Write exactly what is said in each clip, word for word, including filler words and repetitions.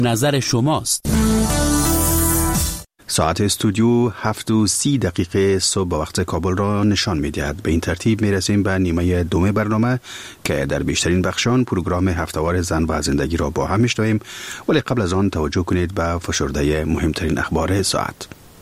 نظر شماست. ساعت استودیو هفت و سی دقیقه صبح به وقت کابل را نشان می دهد. به این ترتیب می رسیم به نیمه دوم برنامه که در بیشترین بخشان پروگرام هفتهوار زن و زندگی را با هم می شنویم، ولی قبل از آن توجه کنید به فشرده مهمترین اخبار ساعت.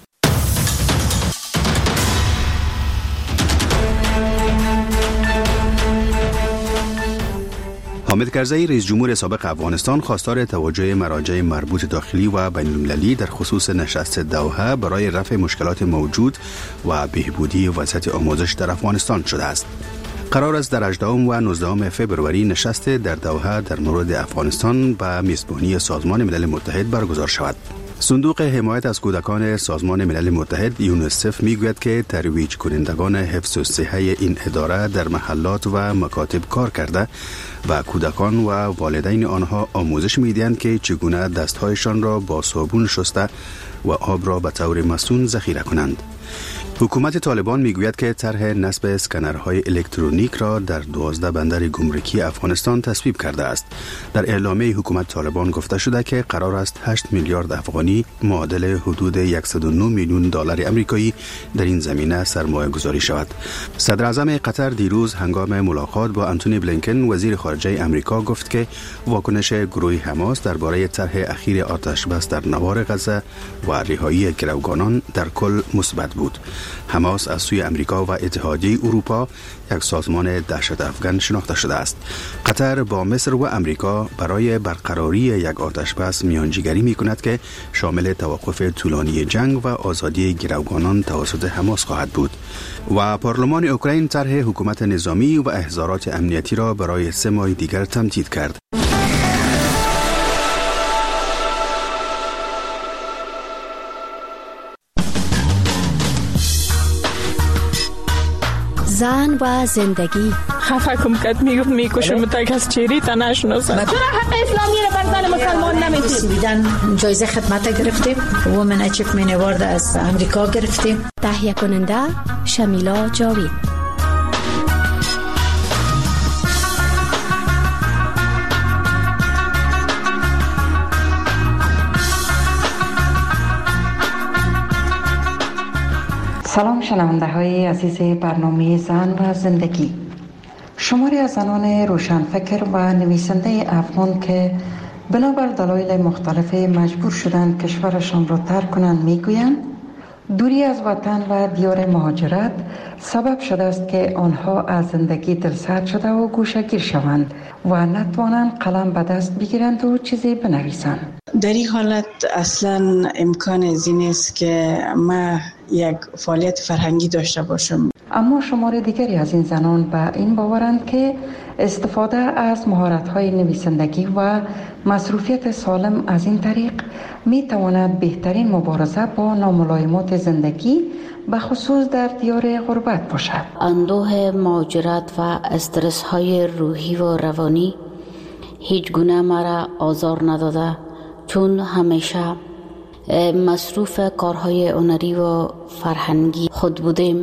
حامد کرزی رئیس جمهور سابق افغانستان خواستار توجه مراجع مربوط داخلی و بین المللی در خصوص نشست دوحه برای رفع مشکلات موجود و بهبودی وضعیت آموزش در افغانستان شده است. قرار است در هجدهم و نوزدهم فوریه نشست در دوحه در مورد افغانستان به میزبانی سازمان ملل متحد برگزار شود. صندوق حمایت از کودکان سازمان ملل متحد یونیسف میگوید که ترویج کنندگان حفظ الصحه این اداره در محلات و مکاتب کار کرده و کودکان و والدین آنها آموزش میدهند که چگونه دستهایشان را با صابون شسته و آب را به طور مصون ذخیره کنند. حکومت طالبان میگوید که طرح نصب اسکنرهای الکترونیک را در دوازده بندر گمرکی افغانستان تصویب کرده است. در اعلامیه حکومت طالبان گفته شده که قرار است هشت میلیارد افغانی معادل حدود صد و نه میلیون دلار آمریکایی در این زمینه سرمایه گذاری شود. صدر اعظم قطر دیروز هنگام ملاقات با آنتونی بلینکن وزیر خارجه آمریکا گفت که واکنش گروه حماس درباره طرح اخیر آتش بس در نوار غزه و رهایی گروگانان در کل مثبت بود. حماس از سوی امریکا و اتحادیه اروپا یک سازمان دهشت افغان شناخته شده است. قطر با مصر و امریکا برای برقراری یک آتش بس میانجیگری می کند که شامل توقف طولانی جنگ و آزادی گروگانان توسط حماس خواهد بود. و پارلمان اوکراین طرح حکومت نظامی و احضارات امنیتی را برای سه ماه دیگر تمدید کرد. زن و زندگی. خفه کم کت میگفت میکشم تک از چیری تا نشناسم. چرا حق اسلامی رو بر زن مسلمان نمیدید؟ بیدن جایزه خدمت گرفتیم، وومن اچیومنت اوارد از امریکا گرفتیم. تهیه کننده شمیلا جاوید. سلام شنونده های عزیز برنامه زن و زندگی. شماری از زنان روشنفکر و نویسنده افغان که بنابر دلایل مختلف مجبور شدند کشورشان را ترک کنند میگویند دوری از وطن و دیار مهاجرت سبب شده است که آنها از زندگی دلسرد شده و گوشه‌گیر شوند و نتوانند قلم به دست بگیرند و چیزی بنویسند. در این حالت اصلا امکان از این است که ما یک فعالیت فرهنگی داشته باشم. اما شمار دیگری از این زنان به این باورند که استفاده از مهارت‌های نویسندگی و مصروفیت سالم از این طریق می تواند بهترین مبارزه با ناملایمات زندگی به خصوص در دیار غربت باشد. اندوه مهاجرت و استرس های روحی و روانی هیچ گونه مرا آزار نداده، چون همیشه مصروف کارهای هنری و فرهنگی خود بودیم.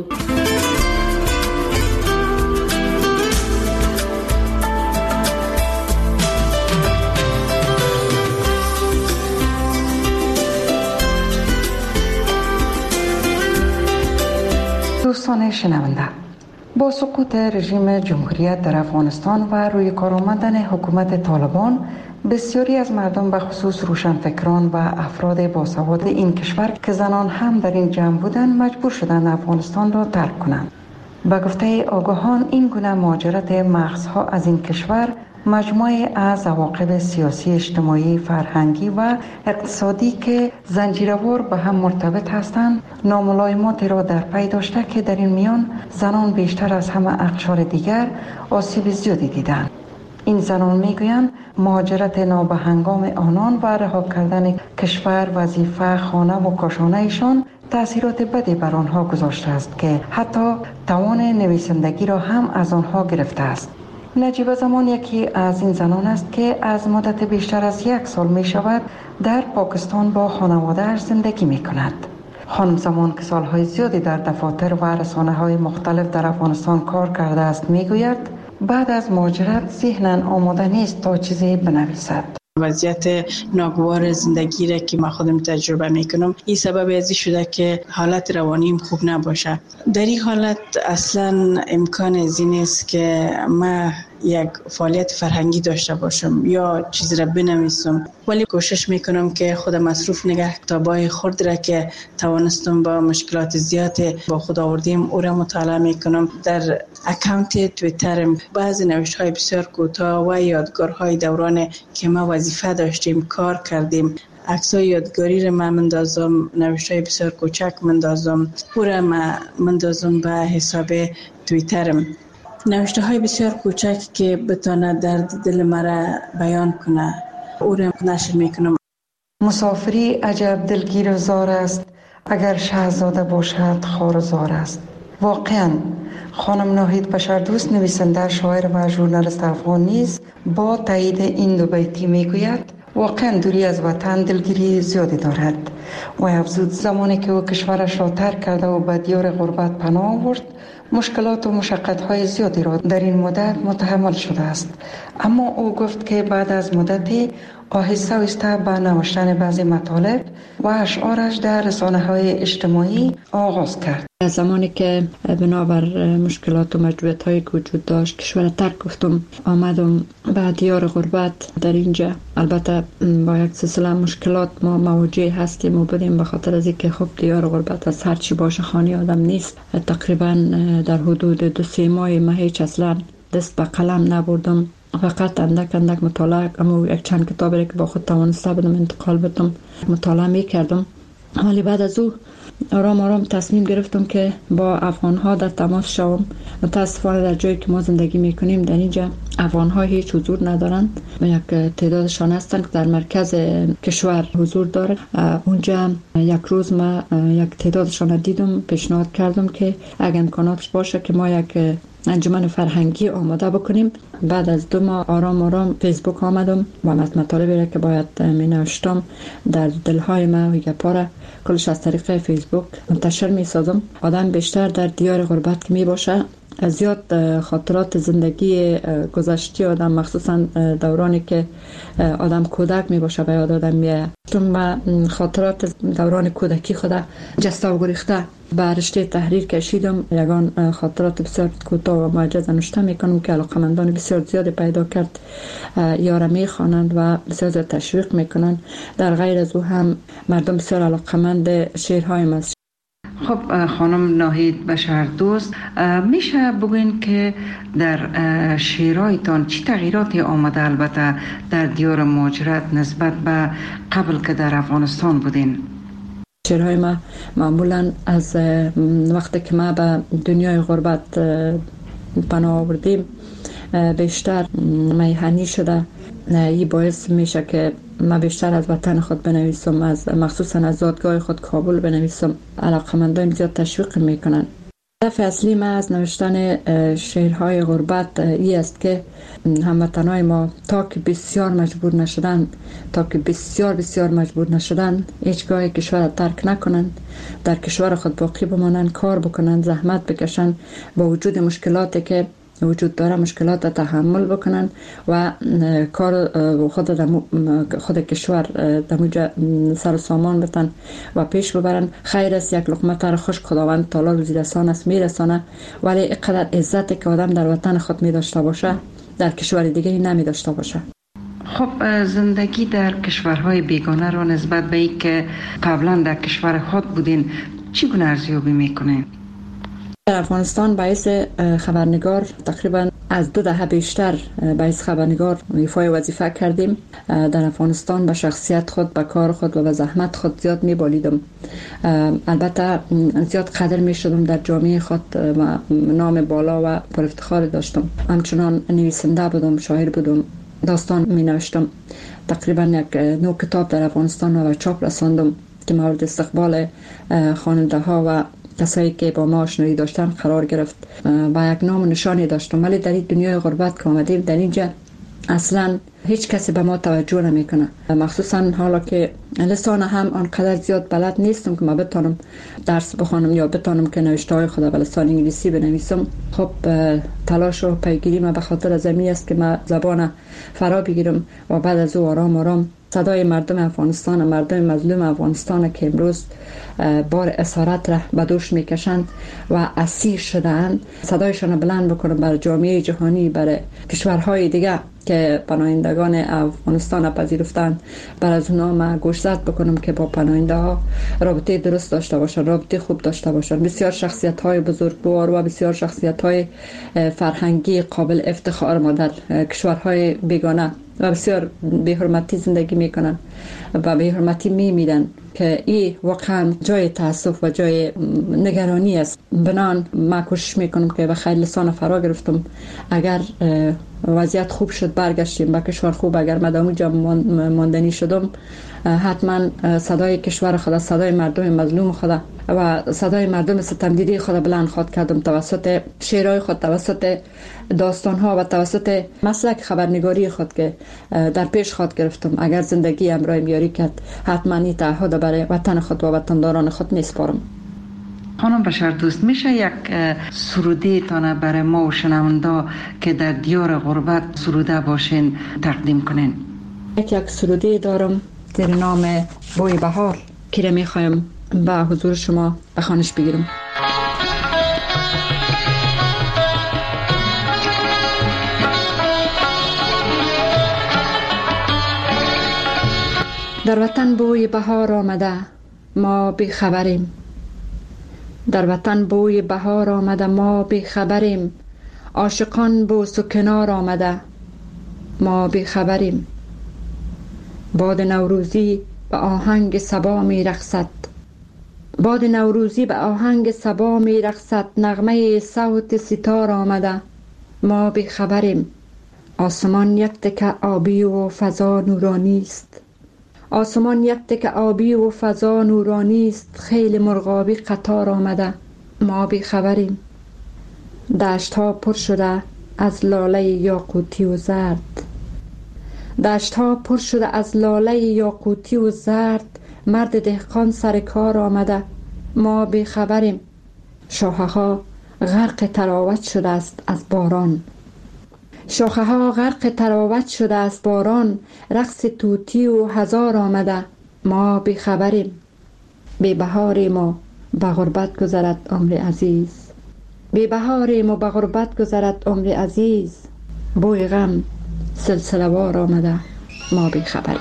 دوستان شنونده، با سقوط رژیم جمهوریت در افغانستان و روی کار آمدن حکومت طالبان، بسیاری از مردم به خصوص روشنفکران و افراد باسواد این کشور که زنان هم در این جمع بودند مجبور شدند افغانستان را ترک کنند. به گفته آگاهان این گونه مهاجرت مغزها از این کشور مجموعه از عواقب سیاسی، اجتماعی، فرهنگی و اقتصادی که زنجیروار به هم مرتبط هستند ناملایمات را در پی داشته که در این میان زنان بیشتر از همه اقشار دیگر آسیب زیادی دیدند. این زنان میگویند مهاجرت نابهنگام آنان و رها کردن کشور، وظیفه، خانه و کاشانه ایشان تأثیرات بدی بر آنها گذاشته است که حتی توان نویسندگی را هم از آنها گرفته است. نجیبه زمان یکی از این زنان است که از مدت بیشتر از یک سال می شود در پاکستان با خانواده‌اش زندگی می کند. خانم زمان که سالهای زیادی در دفاتر و رسانه‌های مختلف در افغانستان کار کرده است می گوید بعد از مهاجرت ذهناً آماده نیست تا چیزی بنویسد. وضعیت ناگوار زندگی را که ما خودم تجربه میکنم، این سبب ازی شده که حالت روانیم خوب نباشه. در این حالت اصلا امکان ازی نیست که ما یک فعالیت فرهنگی داشته باشم یا چیزی را بنویسم، ولی کوشش میکنم که خودم مصروف نگه کتابای خرد را که توانستم با مشکلات زیاد با خود آوردیم او را مطالعه میکنم. در اکانت توییترم بعضی نوشتهای بسیار کوتاه و یادگارهای دوران که ما وظیفه داشتیم کار کردیم، عکسای یادگاری را من مندازم، نوشتهای بسیار کوچک مندازم، او را من مندازم به حساب توییترم. نوشته های بسیار کوچک که بتونه درد دل مرا بیان کنه او را نشر میکنم. مسافری عجب دلگیر و زار است، اگر شهزاده باشد خوار و زار است. واقعا خانم ناهید بشردوست، نویسنده، شاعر و ژورنالیست افغان نیز با تایید این دو بیتی میگوید واقعا دوری از وطن دلگیری زیادی دارد و افزود زمانی که او کشورش را ترک کرده و به دیار غربت پناه آورد مشکلات و مشقت‌های زیادی را در این مدت متحمل شده است، اما او گفت که بعد از مدتی آهسته آهسته به نوشتن بعضی مطالب و اشعارش در رسانه‌های اجتماعی آغاز کرد. از زمانی که بنابر مشکلات و مجبوریت‌هایی که وجود داشت کشور ترک گفتم آمدم به دیار غربت. در اینجا البته با یک سلسله مشکلات ما مواجه هستیم و بودیم، به خاطر از اینکه خب دیار غربت از هر چی باشه خانه آدم نیست. تقریبا در حدود دو سه ماه ما هیچ اصلا دست به قلم نبردم، فقط اندک اندک مطالعه، اما یک چند کتابی که با خود توانسته بودم انتقال بدم مطالعه میکردم. ولی بعد از او آرام آرام تصمیم گرفتم که با افغان‌ها در تماس شوم. متاسفانه در جایی که ما زندگی میکنیم در اینجا افغان‌ها هیچ حضور ندارند، یک تعدادشان هستند که در مرکز کشور حضور داره. اونجا یک روز ما یک تعدادشان دیدم، پیشنهاد کردم که اگر امکاناتش باشه که ما یک انجمن فرهنگی آماده بکنیم. بعد از دو ماه آرام آرام فیسبوک آمدم و مطالبی را که باید می نوشتم در دلهای ما و گپا را کلش از طریق فیسبوک منتشر می سازم. آدم بیشتر در دیار غربت که می باشه زیاد خاطرات زندگی گذشته آدم، مخصوصا دورانی که آدم کودک می باشه به یاد آدم میاد. چون خاطرات دوران کودکی خدا جسته و گریخته به رشته تحریر کشیدم. یگان خاطرات بسیار کوتاه و معجز نوشته میکنم که علاقمندان بسیار زیاد پیدا کرد، یارا میخوانند و بسیار زیاد تشویق میکنند. در غیر از او هم مردم بسیار علاقمند شعرهای ما. خب خانم ناهید بشردوست، میشه بگوین که در شعرهایتان چی تغییراتی آمده البته در دیار مهاجرت نسبت به قبل که در افغانستان بودین؟ شعرهای ما معمولا از وقتی که ما به دنیای غربت پناه آوردیم بیشتر میهنی شده. این باعث میشه که ما بیشتر از وطن خود بنویسم، از مخصوصا از زادگاه خود کابل بنویسم. علاقمندان زیاد تشویق میکنن. هدف اصلی ما از نوشتن شعرهای غربت این است که هموطنای ما تا که بسیار مجبور نشدن تا که بسیار بسیار مجبور نشدن هیچگاه کشور ترک نکنن، در کشور خود باقی بمانن، کار بکنن، زحمت بکشن، با وجود مشکلاتی که وجود داره مشکلات تحمل بکنن و کار خود خود کشور دموجه سر و سامان بتن و پیش ببرن. خیر است یک لقمه تر خوش خداوند تعالی روزی رسان است میرسانه، ولی اینقدر عزتی که آدم در وطن خود می داشته باشه در کشور دیگری نمی داشته باشه. خب زندگی در کشورهای بیگانه رو نسبت به این که قبلا در کشور خود بودین چگونه ارزیابی میکنین؟ در افغانستان باعث خبرنگار تقریبا از دو دهه بیشتر باعث خبرنگار ایفای وظیفه کردیم. در افغانستان به شخصیت خود، به کار خود و به زحمت خود زیاد می‌بالیدم. البته زیاد قدر می‌شدم در جامعه خود و نام بالا و پر افتخار داشتم. همچنان نویسنده بودم، شاعر بودم، داستان می‌نوشتم. تقریبا یک نو کتاب در افغانستان و چاپ رساندم که مورد استقبال خواننده ها و کسایی که با ما آشنایی داشتن قرار گرفت. با یک نام و نشانی داشتم، ولی در این دنیای غربت که آمدیم در اینجا اصلا هیچ کسی به ما توجه نمیکنه، مخصوصا حالا که لسان هم آنقدر زیاد بلد نیستم که ما بتونم درس بخونم یا بتونم که نوشته های خود به لسان انگلیسی بنویسم. خب تلاش و پیگیری ما به خاطر از این است که ما زبان فرا بگیرم و بعد از او آرام آرام صدای مردم افغانستان، مردم مظلوم افغانستان که امروز بار اسارت را به دوش میکشند و اسیر شدند، صدایشان بلند بکنم برای جامعه جهانی، برای کشورهای دیگه که پناهندگان افغانستان پذیرفتند، بر از اونا ما گوشزد بکنم که با پناهنده ها رابطه درست داشته باشن، رابطه خوب داشته باشن. بسیار شخصیت های بزرگوار و بسیار شخصیت های فرهنگی قابل افتخار ما در کشورهای بیگانه و بسیار بی‌حرمتی زندگی میکنن و بی‌حرمتی میمیرن که این واقعا جای تاسف و جای نگرانی است. بنان ما کوشش میکنم که به خیر لسان فرا گرفتم، اگر وضعیت خوب شد برگشتیم به کشور خوب، اگر مدام جا ماندنی شدم حتما صدای کشور خدا، صدای مردم مظلوم خدا و صدای مردم ستمدیدی خدا بلند خواد کردم توسط شعرهای خود، توسط داستانها و توسط مسلک خبرنگاری خود که در پیش خود گرفتم. اگر زندگی امرای میاری کرد حتما این تعهد برای وطن خود و وطنداران خود نیسپارم. خانم بشر دوست، میشه یک سروده تانه برای ما و شنونده که در دیار غربت سروده باشین تقدیم کنین؟ یک یک سروده دارم در نام بوی بهار که را میخوایم به حضور شما بخوانش بگیرم. در وطن بوی بهار آمده ما بی خبریم، در وطن بوی بهار آمده ما بی خبریم، عاشقان بوس و کنار آمده ما بی خبریم. باد نوروزی به آهنگ صبا می رقصد، باد نوروزی به آهنگ صبا می رقصد، نغمه صوت ستار آمده ما بی خبریم. آسمان یک تکه آبی و فضا نورانی است، آسمان یک تکه آبی و فضا نورانی است، خیل مرغابی قطار آمده ما بی خبریم. دشت ها پر شده از لاله یاقوتی و زرد، دشت ها پر شده از لاله یاقوتی و زرد، مرد دهقان سر کار آمده ما بی خبریم. شاخه ها غرق تراوت شده است از باران، شاخه ها غرق تراوت شده است باران، رقص توتی و هزار آمده ما بی خبریم. بی بهار ما به غربت گذرد عمر عزیز، بی بهار ما به غربت گذرد عمر عزیز، بوی غم سلسله وار آمده ما بی خبریم.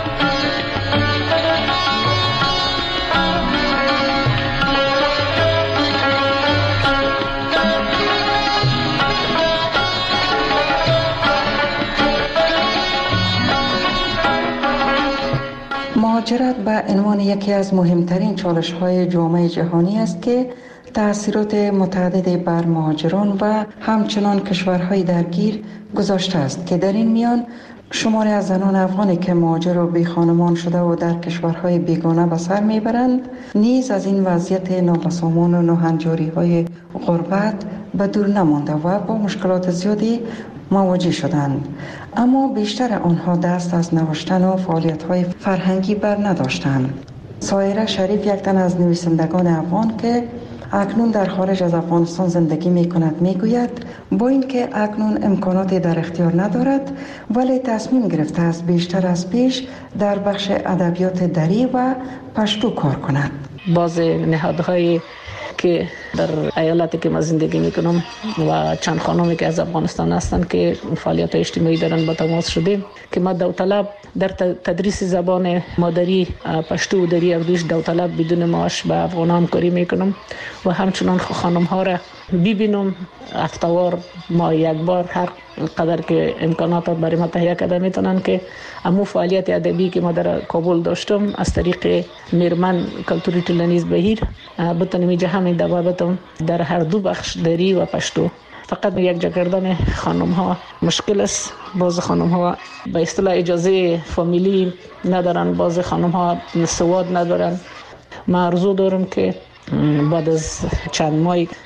مهاجرت به عنوان یکی از مهمترین چالش‌های جامعه جهانی است که تأثیرات متعددی بر مهاجران و همچنان کشورهای درگیر گذاشته است که در این میان شماری از زنان افغانی که مهاجر و بی خانمان شده و در کشورهای بیگانه به سر میبرند نیز از این وضعیت نابسامان و ناهنجاری‌های غربت به دور نمانده و با مشکلات زیادی مواجه شدند، اما بیشتر آنها دست از نوشتن و فعالیت‌های فرهنگی بر نداشتند. سایره شریف یک تن از نویسندگان افغان که اکنون در خارج از افغانستان زندگی می کند می گوید با اینکه اکنون امکاناتی در اختیار ندارد ولی تصمیم گرفته است بیشتر از پیش در بخش ادبیات دری و پشتو کار کند. باز نهادهای که در ایالتی که ما زندگی میکنم و چند خانمی که از افغانستان هستند که فعالیت اجتماعی دارن با تماس شدیم که ما داوطلب در تدریس زبان مادری پشتو و دری اردوش داوطلب بدون معاش به افغانان کاری میکنم و همچنان خانم ها را ببینم هفته‌وار ما یک بار هر قدر که امکانات برای ما تهیه کرده میتونن که امو فعالیت ادبی که ما در کابل داشتم از طریق میرمن کلتوری ټولنیز بهیر بتونم اینجا همین دوابتم در هر دو بخش دری و پشتو. فقط یک جا کردن خانم ها مشکل است، باز خانم ها به اصطلاح اجازه فامیلی ندارن، باز خانم ها سواد ندارن. ما آرزو دارم که بعد از چند ماه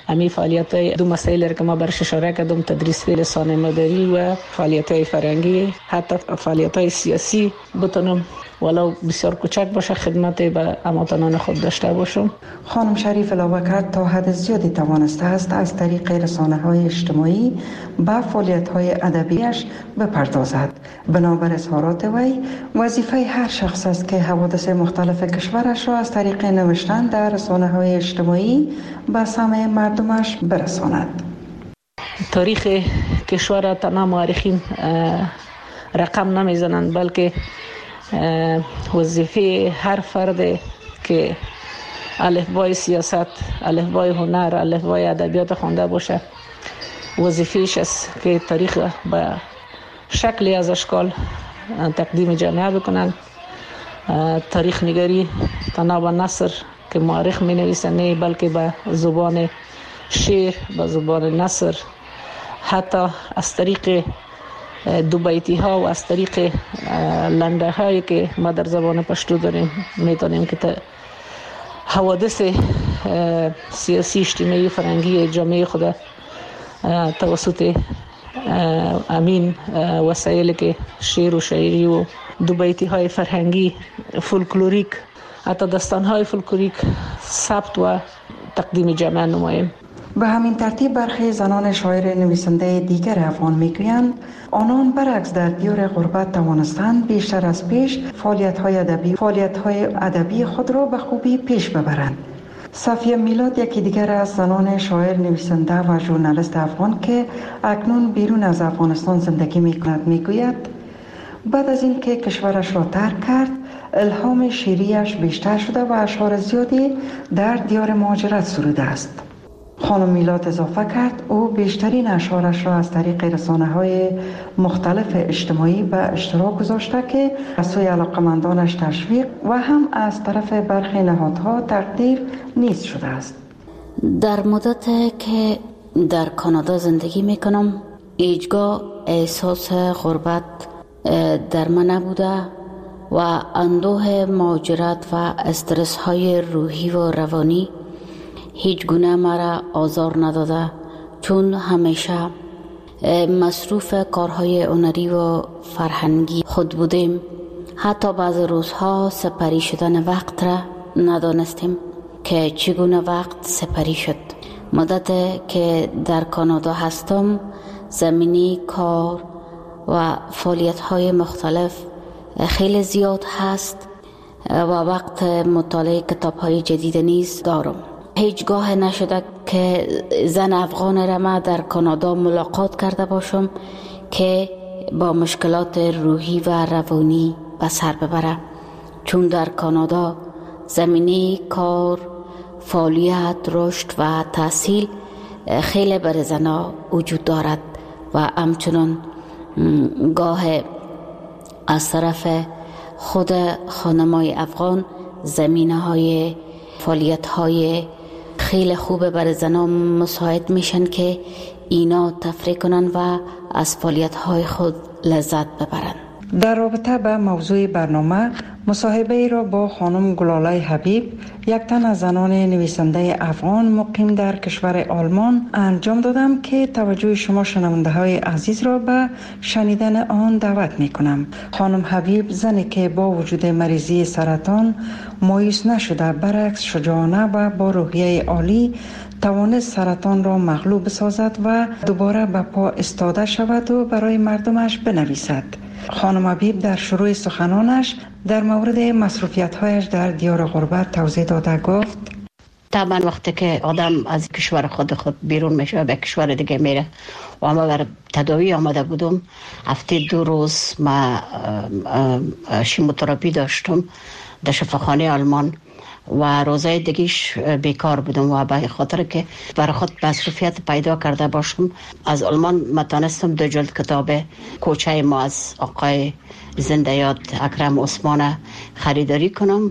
امی فعالیت‌های دو مسائل که ما برش اشاره کردم، تدریس به لسان مادری و فعالیت‌های فرهنگی، حتی فعالیت‌های سیاسی بتونم ولو بسیار کوچک باشه خدمت به هموطنان خود داشته باشم. خانم شریف علاوه کرد تا حد زیادی توانسته است از طریق رسانه‌های اجتماعی به فعالیت‌های ادبیش بپردازد. بنابر اظهارات وی وظیفه هر شخص است که حوادث مختلف کشورش را از طریق نوشتن در رسانه‌های اجتماعی به سمع مردمش برساند. تاریخ کشور تنها مورخین رقم نمیزنند، بلکه وظیفه هر فرد که الفبای سیاست، الفبای هنر، الفبای ادبیات خوانده باشه، وظیفه‌اش است که تاریخ به شکلی از اشکال تقدیم جامعه بکنند. تاریخ نگاری تنها به نثر که مورخ می نویسه نه، بلکه به زبان شعر، به زبان نثر، حتی از طریق دو بیتی ها و از طریق لنډه هایی که ما در زبان پشتو داریم میتونیم که حوادث سیاسی، اجتماعی، فرهنگی جامعه خود توسط امین وسایلی که شعر و شاعری و دو بیتی های فرهنگی، فولکلوریک، حتی داستان های فولکلوریک ثبت و تقدیم جامعه نماییم. به همین ترتیب برخی زنان شاعر نویسنده دیگر افغان میگویند آنان برعکس در دیار غربت توانستند بیشتر از پیش فعالیت‌های ادبی فعالیت‌های ادبی خود را به خوبی پیش ببرند. صفیه میلاد یکی دیگر از زنان شاعر نویسنده و ژورنالیست افغان که اکنون بیرون از افغانستان زندگی میکند میگوید بعد از اینکه کشورش را ترک کرد الهام شعریش بیشتر شده و اشعار زیادی در دیار مهاجرت سروده است. خانم میلاد اضافه کرد او بیشترین اشعارش را از طریق رسانه‌های مختلف اجتماعی به اشتراک گذاشته که از سوی علاقمندانش تشویق و هم از طرف برخی نهادها تقدیر نیز شده است. در مدت که در کانادا زندگی میکنم هیچگاه احساس غربت در من نبوده و اندوه مهاجرت و استرس های روحی و روانی هیچ گونه مرا آزار نداده، چون همیشه مصروف کارهای هنری و فرهنگی خود بودیم. حتی بعض روزها سپری شدن وقت را ندانستیم که چگونه وقت سپری شد. مدت که در کانادا هستم زمینی کار و فعالیت‌های مختلف خیلی زیاد هست و وقت مطالعه کتاب‌های جدید نیز دارم. هیچگاه نشده که زن افغان را ما در کانادا ملاقات کرده باشم که با مشکلات روحی و روانی به سر ببره، چون در کانادا زمینه کار، فعالیت، رشد و تحصیل خیلی بر زنها وجود دارد و همچنان گاه از طرف خود خانمای افغان زمینه های فعالیت های خیلی خوبه برای زنان مساعد میشن که اینا تفریح کنن و از فعالیت های خود لذت ببرن. در رابطه با موضوع برنامه مصاحبه ای را با خانم گلاله حبیب، یک تن از زنان نویسنده افغان مقیم در کشور آلمان انجام دادم که توجه شما شنونده های عزیز را به شنیدن آن دعوت می کنم. خانم حبیب زنی که با وجود مریضی سرطان مایوس نشده، برعکس شجاعانه و با روحیه عالی توانست سرطان را مغلوب بسازد و دوباره به پا استاده شود و برای مردمش بنویسد. خانم حبیب در شروع سخنانش در مورد مصروفیت‌هایش در دیار غربت توضیح داده گفت: طبعا وقتی که آدم از کشور خود خود بیرون میشه به کشور دیگه میره و ما بر تداوی آمده بودم، هفته دو روز ما شیموتراپی داشتم در شفاخانه آلمان و روزای دیگیش بیکار بودم و به خاطر که برای خود مصروفیت پیدا کرده باشم از آلمان متانستم دو جلد کتاب کوچه ما از آقای زنده یاد اکرم عثمان خریداری کنم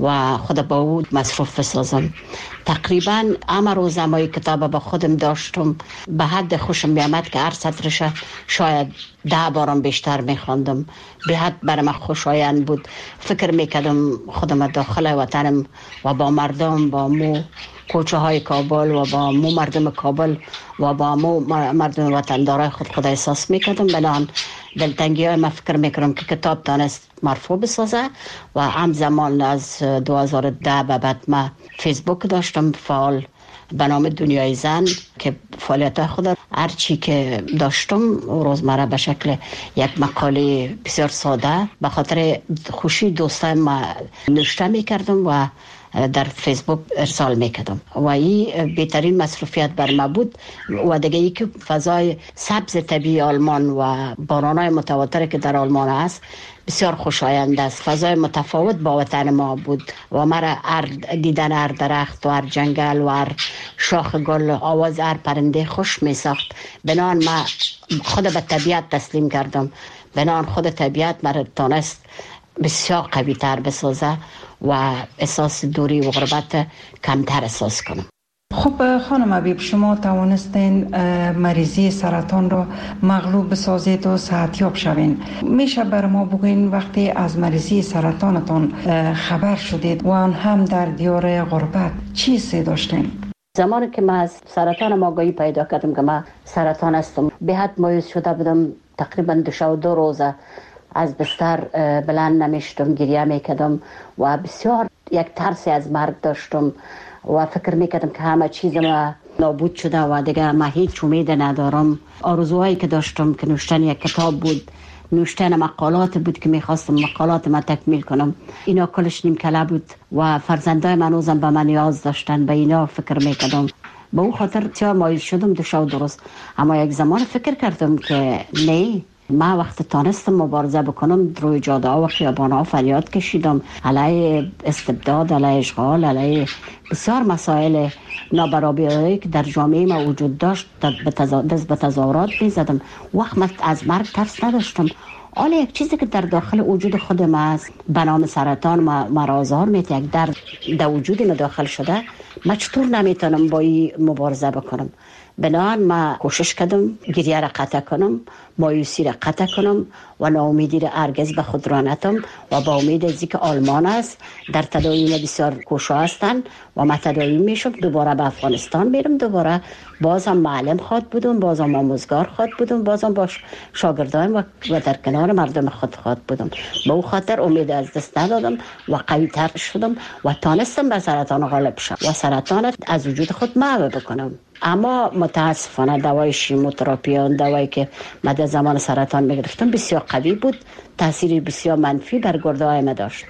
و خود با او مصروف بسازم. تقریبا اما روز امای کتاب با خودم داشتم به حد خوشم میامد که هر سطرش شاید ده بارم بیشتر میخواندم. به حد برام خوشایند بود. فکر میکردم خودم داخل وطنم و با مردم، با مو کوچه های کابل و با مو مردم کابل و با مو مردم وطندارای خود خود احساس میکردم. بنان دلتنگی های ما فکر میکردم که کتاب تانست مرفوع بسازه و هم زمان از دو هزار و ده به بعد ما فیسبوک داشتم فعال به نام دنیای زن که فعالیت خود هر چی که داشتم روزمره به شکل یک مقاله بسیار ساده به خاطر خوشی دوستان ما نوشته میکردم و در فیسبوک ارسال میکردم و این بهترین مصروفیت بر ما بود. و دیگه ای که فضای سبز طبیعی آلمان و بارانای متواتر که در آلمان است بسیار خوشایند است. فضای متفاوت با وطن ما بود و مرا هر دیدن هر درخت و هر جنگل و هر شاخ گل، آواز هر پرنده خوش می ساخت. بنان ما خود به طبیعت تسلیم کردم. بنان خود طبیعت مرا تانست بسیار قوی تر بسازه و احساس دوری و غربت کمتر احساس کنم. خب خانم حبیب، شما توانستین مریضی سرطان را مغلوب بسازید و صحتیاب شوین. میشه بر ما بگوین وقتی از مریضی سرطانتان خبر شدید و آن هم در دیار غربت چی حسی داشتین؟ زمانی که من از سرطان آگاهی پیدا کردم که من سرطان هستم به حد مایوس شده بودم. تقریبا دو شب و دو روزه از بستر بلند نمیشتم، گریه میکردم و بسیار یک ترسی از مرگ داشتم و فکر میکردم که همه چیز ما نابود شده و دیگه ما هیچ امید ندارم. آرزوهایی که داشتم که نوشتن یک کتاب بود، نوشتن مقالات بود که میخواستم مقالات ما تکمیل کنم، اینا کلش نیم کله بود و فرزندای من روزم به من نیاز داشتن، به اینا فکر میکردم. به اون خاطر بسیار مایوس شدم دو شب درست. اما یک زمان فکر کردم که نه، ما وقت تانستم مبارزه بکنم روی جاده ها و خیابان ها فریاد کشیدم علیه استبداد، علیه اشغال، علیه بسیار مسائل نابرابری که در جامعه ما وجود داشت دست به تظاهرات میزدم. وقت من از مرگ ترس نداشتم. حالا یک چیزی که در داخل وجود خودم است به نام سرطان مرا آزار میده، یک درد در وجود ما داخل شده، من چطور نمیتونم با این مبارزه بکنم؟ بنان ما کوشش کردم گریه را قطع کنم، مایوسی را قطع کنم و ناامیدی را هرگز به خود را نتم و با امید از اینکه آلمان است در تداوی بسیار کوشا هستند و ما تداوی میشم. دوباره به افغانستان میرم، دوباره بازم معلم خود بودم، بازم آموزگار خود بودم، بازم با شاگردان و در کنار مردم خود خود بودم. به اون خاطر امید از دست ندادم و قوی تر شدم و تانستم به سرطان غالب شم و سرطان از وجود خود محو بکنم. اما متاسفانه دوای شیموتراپی، اون دوایی که من در زمان سرطان میگرفتم بسیار قوی بود، تاثیری بسیار منفی بر گرده های ما داشت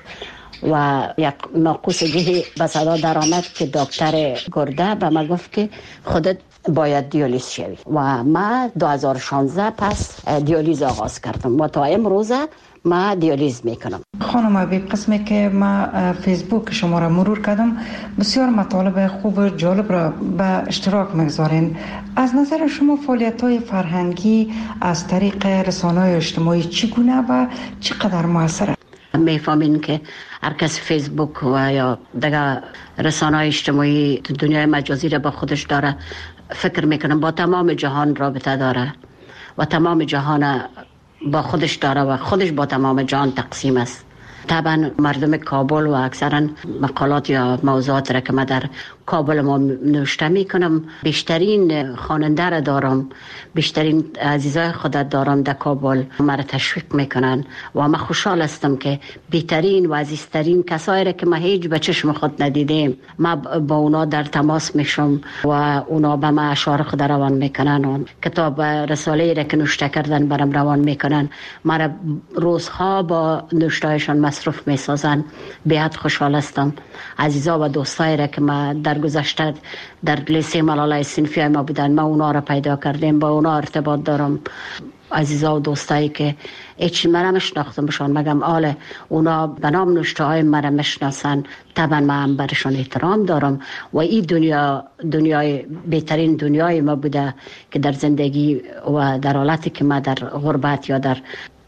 و یک ناقوسگی به صدا در آمد که دکتر گرده به من گفت که خودت باید دیالیز شوی و ما دو هزار و شانزده پس دیالیز آغاز کردم و تا امروز ما دیالیز میکنم. خانم حبیب، قسمی که ما فیسبوک شما را مرور کردم بسیار مطالب خوب و جالب را به اشتراک میگذارین. از نظر شما فعالیت های فرهنگی از طریق رسانه‌های اجتماعی چگونه و چقدر موثره؟ میفهمین که هر کس فیسبوک و یا دیگه رسانه‌های اجتماعی دنیای مجازی را با خودش داره، فکر میکنم با تمام جهان رابطه داره و تمام جهان با خودش داره و خودش با تمام جهان تقسیم است. طبعا مردم کابل و اکثرا مقالات یا موضوعات را که من در کابل ما نوشته می کنم، بیشترین خواننده را دارم، بیشترین عزیزای خودت دارم در کابل، مرا تشویق میکنن و من خوشحال هستم که بهترین و عزیزترین کسایی را که ما هیچ به چشم خود ندیدیم ما با اونا در تماس میشم و اونا به ما اشعار خود روان میکنن و کتاب رساله را که نوشته کردن برام روان میکنن. مرا روزها با نوشتهایشان مصروف میسازن. بیاد خوشحال هستم. عزیزا و دوستایی را که ما در گذشته در لیسه ملالای صنفی ما بودن، ما اونا را پیدا کردیم، با اونا ارتباط دارم. عزیزا و دوستایی که هیچ مرا مشناختم بشان مگم آله اونا به نام نوشته های مرا مشناسن، طبعا من هم برشان احترام دارم و این دنیا دنیای بهترین دنیای ما بوده که در زندگی و در حالتی که ما در غربت یا در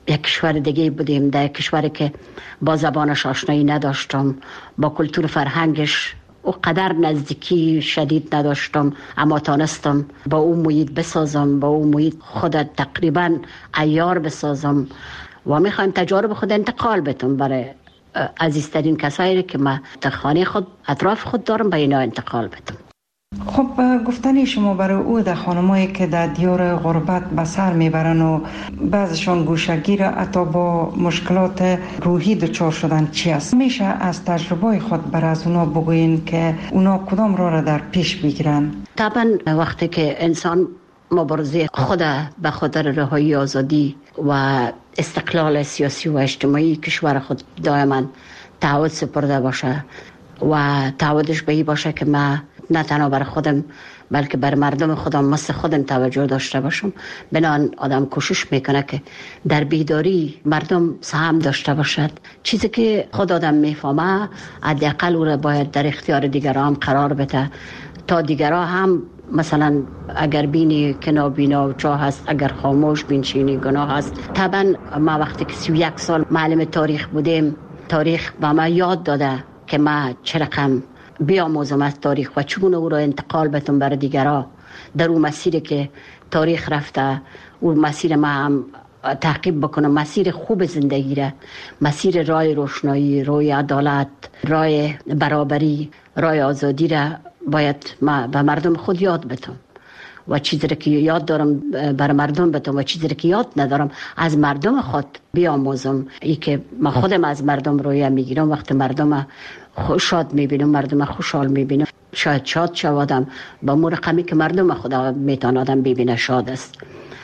یک کشور دیگه بودیم، در یک کشوری که با زبانش آشنایی نداشتم، با کلتور فرهنگش او قدر نزدیکی شدید نداشتم، اما تانستم با او محیط بسازم، با او محیط خود تقریبا عیار بسازم و میخوایم تجارب خود انتقال بتم برای عزیزترین کسایی که ما در خانه خود اطراف خود دارم به اینا انتقال بتم. خب گفتنی شما برای او در خانمایی که در دیار غربت به سر میبرن و بعضشان گوشگیر حتی با مشکلات روحی دچار شدن چی است؟ میشه از تجربه خود بر از اونا بگوین که اونا کدام راه را در پیش بگیرن؟ طبعا وقتی که انسان مبارزه خود به خاطر رهایی آزادی و استقلال سیاسی و اجتماعی کشور خود دائما تعهد سپرده باشه و تعهدش به این باشه که ما نه تنها برای خودم بلکه بر مردم خودم مثل خودم توجه داشته باشم، بنان آدم کوشش میکنه که در بیداری مردم سهم داشته باشد. چیزی که خود آدم میفهمه حداقل او را باید در اختیار دیگران قرار بده تا دیگران هم مثلا اگر بینی که نابینا و چاه هست، اگر خاموش بینشینی گناه هست. طبعا ما وقتی که سی و یک سال معلم تاریخ بودیم، تاریخ به ما یاد داده که ما چه رقم بیاموزم از تاریخ و چون او را انتقال بتم برای دیگران در اون مسیری که تاریخ رفته، اون مسیر ما هم تعقیب بکنم، مسیر خوب زندگی را، مسیر رای روشنایی، رای عدالت، رای برابری، رای آزادی را باید ما به مردم خود یاد بتم و چیزی که یاد دارم برای مردم بتم و چیزی که یاد ندارم از مردم خود بیاموزم. ای که ما خودم از مردم رویه میگیرم، وقتی مردم شاد میبینم، مردم خوشحال میبینم، شاید شاد شوادم با مو رقمی که مردم خدا میتونه آدم ببینه شاد است.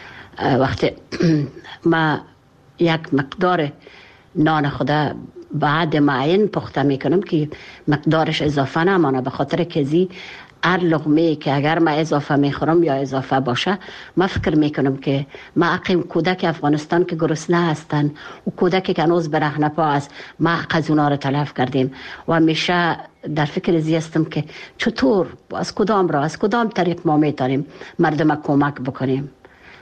وقتی ما یک مقدار نان خدا بعد معین پخته میکنم که مقدارش اضافه نمانه، به خاطر که زی هر لقمه که اگر ما اضافه میخورم یا اضافه باشه، ما فکر میکنم که ما اقیم کودک افغانستان که گرسنه هستن و کودکی که هنوز برهنه پا است، ما از اونا رو تلف کردیم و همیشه در فکر زی هستم که چطور از کدام را از کدام طریق ما میتونیم مردم کمک بکنیم،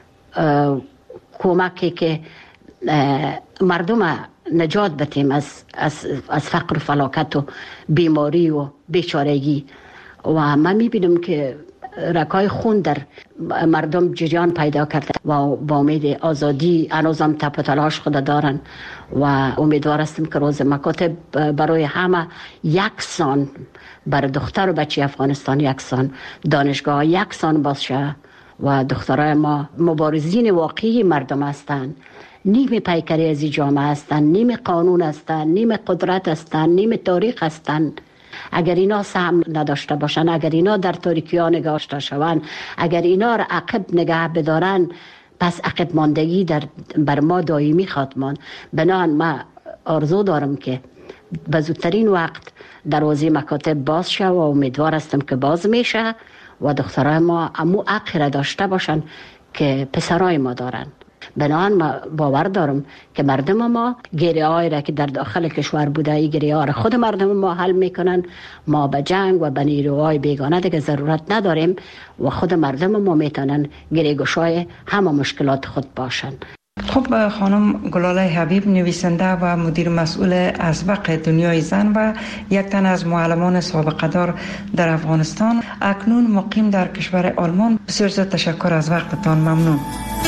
کمکی که مردم نجات بدیم از از از فقر و فلاکت و بیماری و بیچارگی. و من میبینم که رکای خون در مردم جریان پیدا کرده و با امید آزادی هنوزم تپ و تلاش خود دارن و امیدوار هستم که روز مکاتب برای همه یکسان، برای دختر و بچه افغانستان یکسان، دانشگاه یکسان باشه و دخترای ما مبارزین واقعی مردم هستند، نیم پیکری از جامعه هستند، نیم قانون هستند، نیم قدرت هستند، نیم تاریخ هستند. اگر اینا سهم نداشته باشن، اگر اینا در تاریکی ها نگاشته شوند، اگر اینا را عقب نگه بدارن، پس عقب ماندگی در بر ما دائمی خواهد ماند. بنابراین ما آرزو دارم که به زودترین وقت دروازه مکاتب باز شه و امیدوار هستم که باز میشه و دخترای ما امو حق را داشته باشن که پسرای ما دارن. بنابراین ما باور دارم که مردم ما گریه هایی را که در داخل کشور بوده، این گریه ها را خود مردم ما حل میکنن. ما به جنگ و به نیروهای بیگانه دیگه ضرورت نداریم و خود مردم ما میتونن گریه گشای همه مشکلات خود باشن. خب خانم گلاله حبیب، نویسنده و مدیر مسئول اسبق دنیای زن و یک تن از معلمان سابقه دار در افغانستان، اکنون مقیم در کشور آلمان، بسیار زیاد تشکر از وقتتان. ممنون.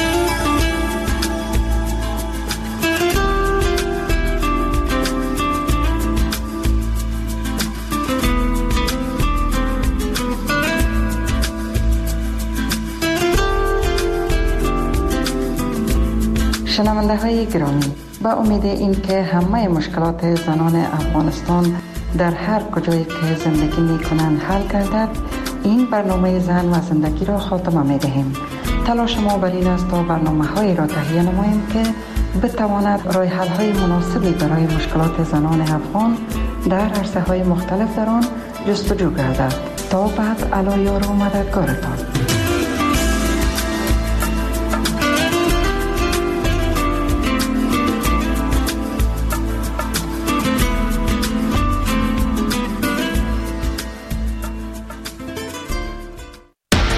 شنونده های گرامی، با امید این که همه مشکلات زنان افغانستان در هر کجایی که زندگی می کنند حل گردد، این برنامه زن و زندگی را خاتمه می دهیم. تلاش ما بر این است تا برنامه های را تهیه نماییم که بتواند راه حل های مناسبی برای مشکلات زنان افغان در عرصه های مختلف در آن جستجو گردد. تا بعد، علی یار و مددگارتان.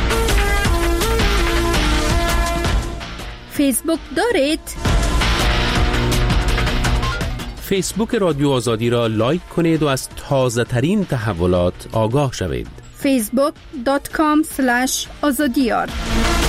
فیسبوک دارید؟ فیسبوک رادیو آزادی را لایک کنید و از تازه ترین تحولات آگاه شوید. فیسبوک دات کام اسلش آزادیار